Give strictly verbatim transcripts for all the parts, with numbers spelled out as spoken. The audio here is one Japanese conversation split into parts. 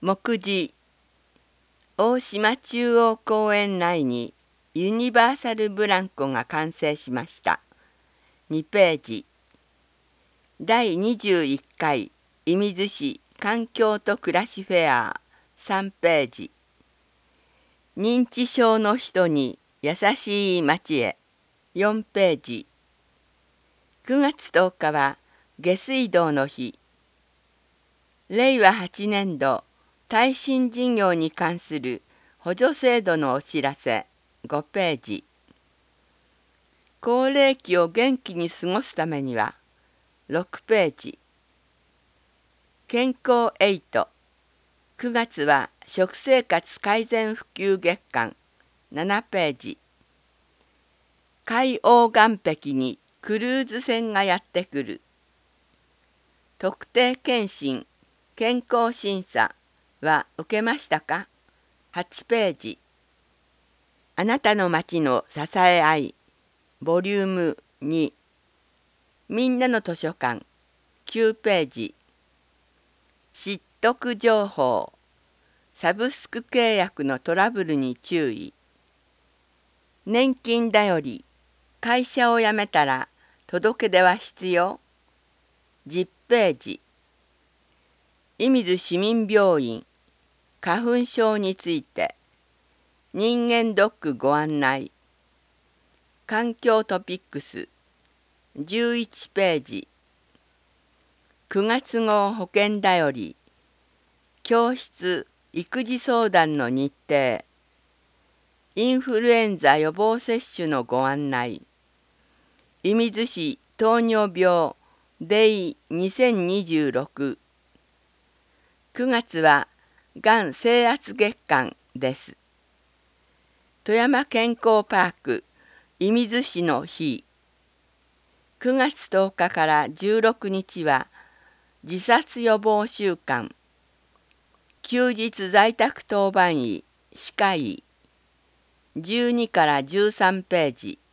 目次、大島中央公園内にユニバーサルブランコが完成しました。にページ。だいにじゅういっかい射水市環境と暮らしフェアさんページ。認知症の人に優しい街へよんページ。くがつとおかは下水道の日。れいわはちねんど耐震事業に関する補助制度のお知らせごページ。高齢期を元気に過ごすためにはろくページ。健康エイト。くがつは食生活改善普及月間ななページ。海洋岸壁にクルーズ船がやってくる。特定健診健康審査は受けましたか？はちページ。あなたの街の支え合いボリュームに。みんなの図書館きゅうページ。知得情報サブスク契約のトラブルに注意。年金だより会社を辞めたら届け出は必要。じゅっページ。射水市民病院花粉症について人間ドックご案内。環境トピックスじゅういちページ。くがつ号保険だより教室育児相談の日程。インフルエンザ予防接種のご案内。射水市糖尿病デイにせんにじゅうろく。くがつはがん征圧月間です。富山健康パーク射水市の日。くがつとおかからじゅうろくにちは自殺予防週間。休日在宅当番医歯科医じゅうにからじゅうさんページ。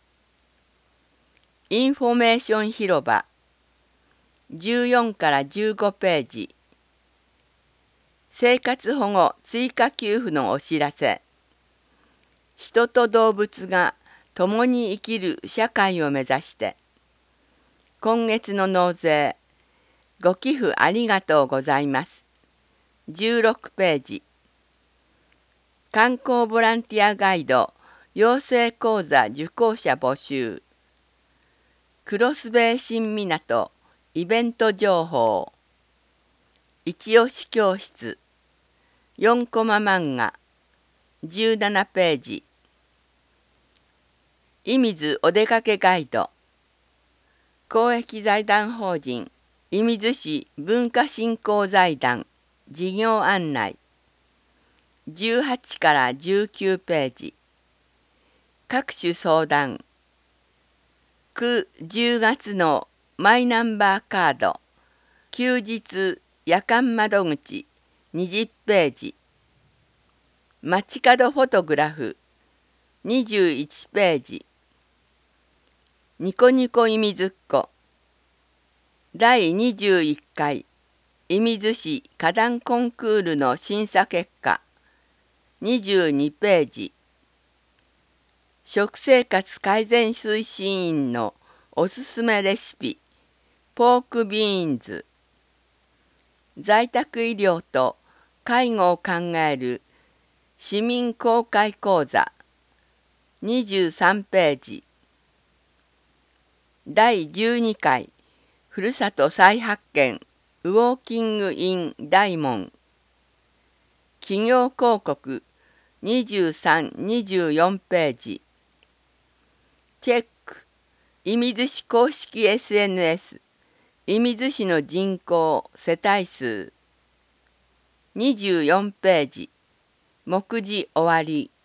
インフォメーション広場じゅうよんからじゅうごページ。生活保護追加給付のお知らせ。人と動物が共に生きる社会を目指して今月の納税ご寄付ありがとうございますじゅうろくページ。観光ボランティアガイド養成講座受講者募集。クロスベイ新港イベント情報。一押し教室よんコマ漫画じゅうななページ。射水お出かけガイド。公益財団法人射水市文化振興財団事業案内じゅうはちからじゅうきゅうページ。各種相談。くじゅうがつのマイナンバーカード休日夜間窓口にじゅっページ。街角フォトグラフにじゅういちページ。ニコニコいみずっこだいにじゅういっかい射水市花壇コンクールの審査結果にじゅうにページ。食生活改善推進員のおすすめレシピポークビーンズ。在宅医療と介護を考える市民公開講座にじゅうさんページ。だいじゅうにかいふるさと再発見ウォーキングイン大門。企業広告にじゅうさん、にじゅうよんページ。チェック射水市公式 エスエヌエス 射水市の人口世帯数にじゅうよんページ。目次終わり。